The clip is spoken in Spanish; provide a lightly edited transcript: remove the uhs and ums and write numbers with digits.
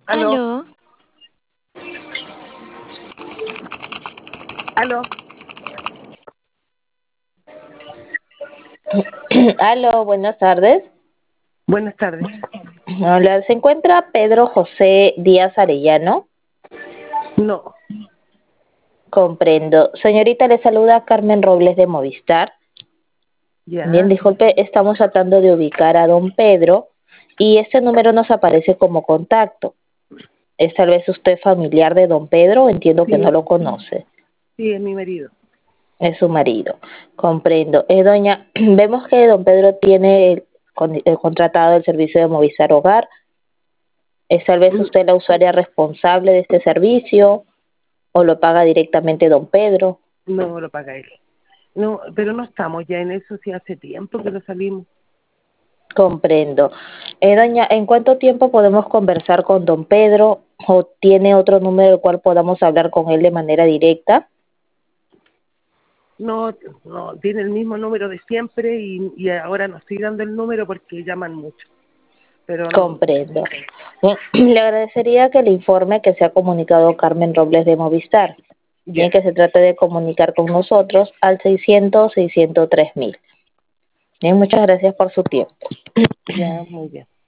Aló, Aló, aló, aló, buenas tardes. buenas tardes. Hola, ¿se encuentra Pedro José Díaz Arellano? No, Comprendo. Señorita, le saluda Carmen Robles de Movistar. Bien, ya, disculpe, estamos tratando de ubicar a don Pedro y este número nos aparece como contacto. ¿Es tal vez usted familiar de don Pedro? Entiendo que no sí, lo conoce. sí, es mi marido. Es su marido. Comprendo. Doña, vemos que don Pedro tiene el contratado el servicio de Movistar Hogar. ¿Es tal vez Mm, usted la usuaria responsable de este servicio o lo paga directamente don Pedro? No lo paga él. No, pero no estamos ya en eso, sí hace tiempo que lo salimos. Comprendo. Doña, ¿en cuánto tiempo podemos conversar con don Pedro o tiene otro número del cual podamos hablar con él de manera directa? No, no, tiene el mismo número de siempre y ahora no estoy dando el número porque llaman mucho. Pero Comprendo. Bien, le agradecería que le informe que se ha comunicado Carmen Robles de Movistar. Bien, ya, que se trate de comunicar con nosotros al 600-603 mil. Bien, muchas gracias por su tiempo. ya, muy bien.